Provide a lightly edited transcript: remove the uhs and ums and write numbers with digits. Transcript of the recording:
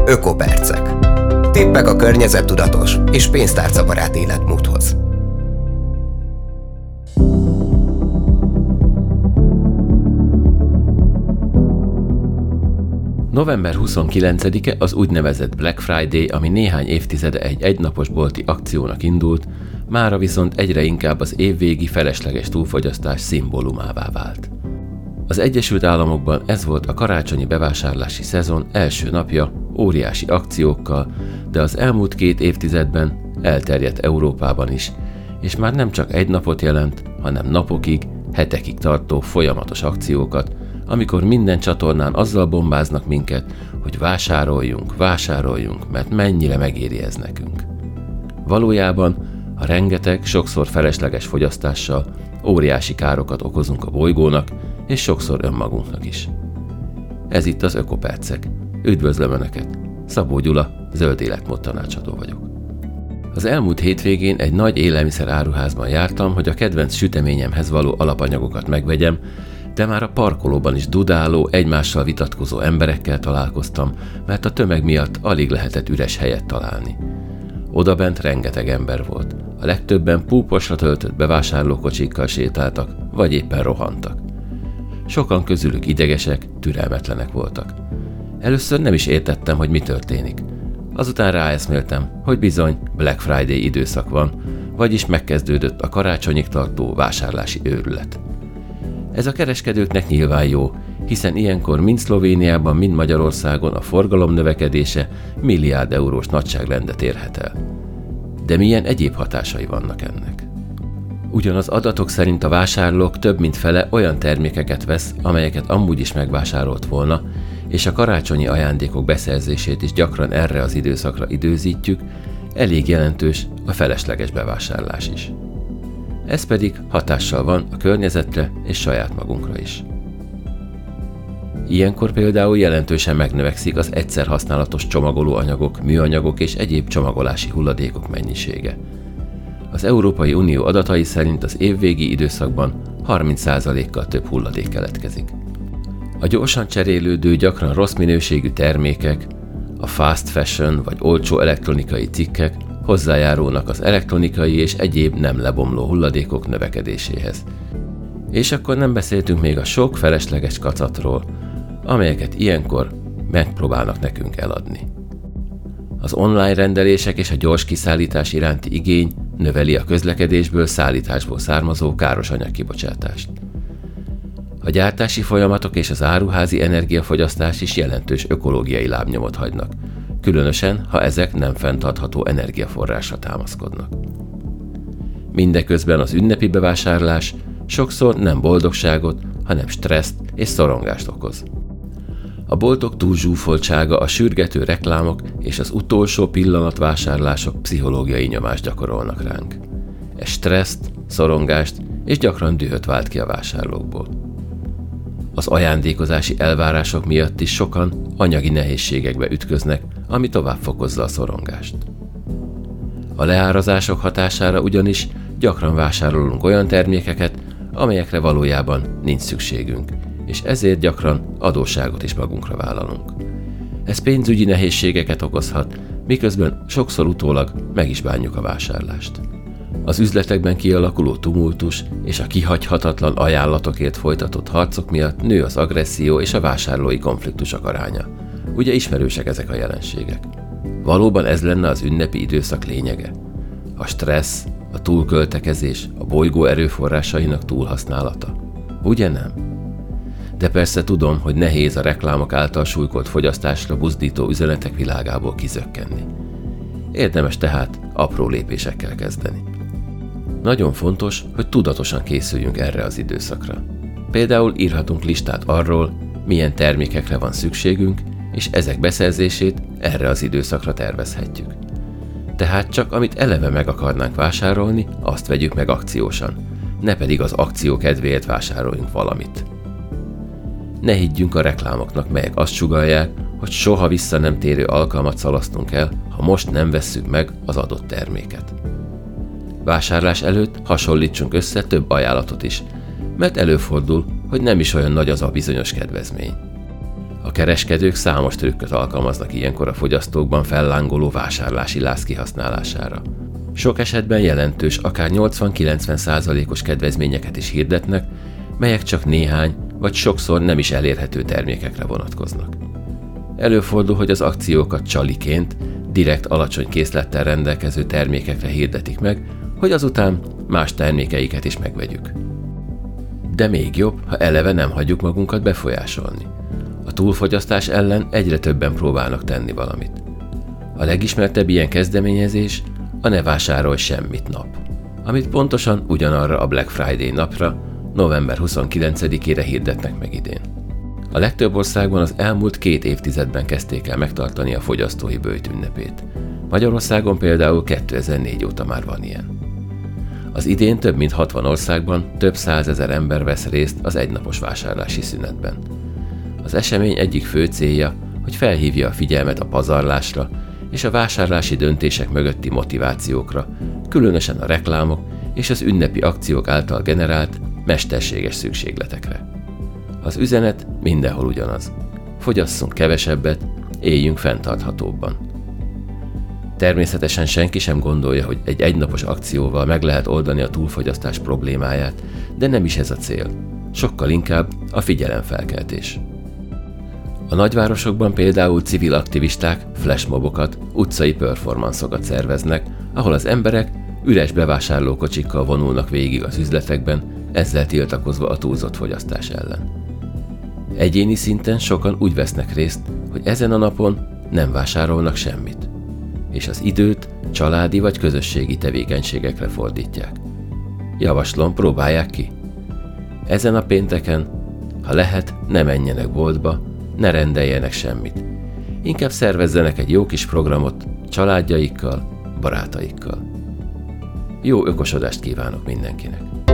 Ökopercek. Tippek a környezettudatos és pénztárcabarát életmódhoz. November 29-e az úgynevezett Black Friday, ami néhány évtizede egy egynapos bolti akciónak indult, mára viszont egyre inkább az évvégi felesleges túlfogyasztás szimbólumává vált. Az Egyesült Államokban ez volt a karácsonyi bevásárlási szezon első napja, óriási akciókkal, de az elmúlt 2 évtizedben elterjedt Európában is, és már nem csak egy napot jelent, hanem napokig, hetekig tartó folyamatos akciókat, amikor minden csatornán azzal bombáznak minket, hogy vásároljunk, mert mennyire megéri ez nekünk. Valójában a rengeteg, sokszor felesleges fogyasztással óriási károkat okozunk a bolygónak, és sokszor önmagunknak is. Ez itt az Ökopercek. Üdvözlöm Önöket! Szabó Gyula, zöld életmód tanácsadó vagyok. Az elmúlt hétvégén egy nagy élelmiszer áruházban jártam, hogy a kedvenc süteményemhez való alapanyagokat megvegyem, de már a parkolóban is dudáló, egymással vitatkozó emberekkel találkoztam, mert a tömeg miatt alig lehetett üres helyet találni. Odabent rengeteg ember volt. A legtöbben púposra töltött bevásárlókocsikkal sétáltak, vagy éppen rohantak. Sokan közülük idegesek, türelmetlenek voltak. Először nem is értettem, hogy mi történik. Azután ráeszméltem, hogy bizony Black Friday időszak van, vagyis megkezdődött a karácsonyig tartó vásárlási őrület. Ez a kereskedőknek nyilván jó, hiszen ilyenkor mind Szlovéniában, mind Magyarországon a forgalom növekedése milliárd eurós nagyságrendet érhet el. De milyen egyéb hatásai vannak ennek? Ugyan az adatok szerint a vásárlók több mint fele olyan termékeket vesz, amelyeket amúgy is megvásárolt volna, és a karácsonyi ajándékok beszerzését is gyakran erre az időszakra időzítjük, elég jelentős a felesleges bevásárlás is. Ez pedig hatással van a környezetre és saját magunkra is. Ilyenkor például jelentősen megnövekszik az egyszer használatos csomagolóanyagok, műanyagok és egyéb csomagolási hulladékok mennyisége. Az Európai Unió adatai szerint az évvégi időszakban 30%-kal több hulladék keletkezik. A gyorsan cserélődő, gyakran rossz minőségű termékek, a fast fashion vagy olcsó elektronikai cikkek hozzájárulnak az elektronikai és egyéb nem lebomló hulladékok növekedéséhez. És akkor nem beszéltünk még a sok felesleges kacatról, amelyeket ilyenkor megpróbálnak nekünk eladni. Az online rendelések és a gyors kiszállítás iránti igény növeli a közlekedésből, szállításból származó káros anyagkibocsátást. A gyártási folyamatok és az áruházi energiafogyasztás is jelentős ökológiai lábnyomot hagynak, különösen, ha ezek nem fenntartható energiaforrásra támaszkodnak. Mindeközben az ünnepi bevásárlás sokszor nem boldogságot, hanem stresszt és szorongást okoz. A boltok túlzsúfoltsága, a sürgető reklámok és az utolsó pillanatvásárlások pszichológiai nyomást gyakorolnak ránk. Ez stresszt, szorongást és gyakran dühöt vált ki a vásárlókból. Az ajándékozási elvárások miatt is sokan anyagi nehézségekbe ütköznek, ami tovább fokozza a szorongást. A leárazások hatására ugyanis gyakran vásárolunk olyan termékeket, amelyekre valójában nincs szükségünk, és ezért gyakran adósságot is magunkra vállalunk. Ez pénzügyi nehézségeket okozhat, miközben sokszor utólag meg is bánjuk a vásárlást. Az üzletekben kialakuló tumultus és a kihagyhatatlan ajánlatokért folytatott harcok miatt nő az agresszió és a vásárlói konfliktusok aránya. Ugye ismerősek ezek a jelenségek. Valóban ez lenne az ünnepi időszak lényege? A stressz, a túlköltekezés, a bolygó erőforrásainak túlhasználata? Ugye nem? De persze tudom, hogy nehéz a reklámok által súlykolt fogyasztásra buzdító üzenetek világából kizökkenni. Érdemes tehát apró lépésekkel kezdeni. Nagyon fontos, hogy tudatosan készüljünk erre az időszakra. Például írhatunk listát arról, milyen termékekre van szükségünk, és ezek beszerzését erre az időszakra tervezhetjük. Tehát csak amit eleve meg akarnánk vásárolni, azt vegyük meg akciósan, ne pedig az akció kedvéért vásároljunk valamit. Ne higgyünk a reklámoknak, melyek azt sugallják, hogy soha vissza nem térő alkalmat szalasztunk el, ha most nem vesszük meg az adott terméket. Vásárlás előtt hasonlítsunk össze több ajánlatot is, mert előfordul, hogy nem is olyan nagy az a bizonyos kedvezmény. A kereskedők számos trükköt alkalmaznak ilyenkor a fogyasztókban fellángoló vásárlási láz kihasználására. Sok esetben jelentős, akár 80-90%-os kedvezményeket is hirdetnek, melyek csak néhány, vagy sokszor nem is elérhető termékekre vonatkoznak. Előfordul, hogy az akciókat csaliként, direkt alacsony készlettel rendelkező termékekre hirdetik meg, hogy azután más termékeiket is megvegyük. De még jobb, ha eleve nem hagyjuk magunkat befolyásolni. A túlfogyasztás ellen egyre többen próbálnak tenni valamit. A legismertebb ilyen kezdeményezés a Ne vásárolj semmit nap, amit pontosan ugyanarra a Black Friday napra, november 29-ére hirdetnek meg idén. A legtöbb országban az elmúlt 2 évtizedben kezdték el megtartani a fogyasztói böjt ünnepét. Magyarországon például 2004 óta már van ilyen. Az idén több mint 60 országban több 100 000 ember vesz részt az egynapos vásárlási szünetben. Az esemény egyik fő célja, hogy felhívja a figyelmet a pazarlásra és a vásárlási döntések mögötti motivációkra, különösen a reklámok és az ünnepi akciók által generált mesterséges szükségletekre. Az üzenet mindenhol ugyanaz. Fogyasszunk kevesebbet, éljünk fenntarthatóbban. Természetesen senki sem gondolja, hogy egy egynapos akcióval meg lehet oldani a túlfogyasztás problémáját, de nem is ez a cél. Sokkal inkább a figyelemfelkeltés. A nagyvárosokban például civil aktivisták flashmobokat, utcai performanszokat szerveznek, ahol az emberek üres bevásárlókocsikkal vonulnak végig az üzletekben, ezzel tiltakozva a túlzott fogyasztás ellen. Egyéni szinten sokan úgy vesznek részt, hogy ezen a napon nem vásárolnak semmit, és az időt családi vagy közösségi tevékenységekre fordítják. Javaslom, próbálják ki. Ezen a pénteken, ha lehet, ne menjenek boltba, ne rendeljenek semmit. Inkább szervezzenek egy jó kis programot családjaikkal, barátaikkal. Jó ökosodást kívánok mindenkinek!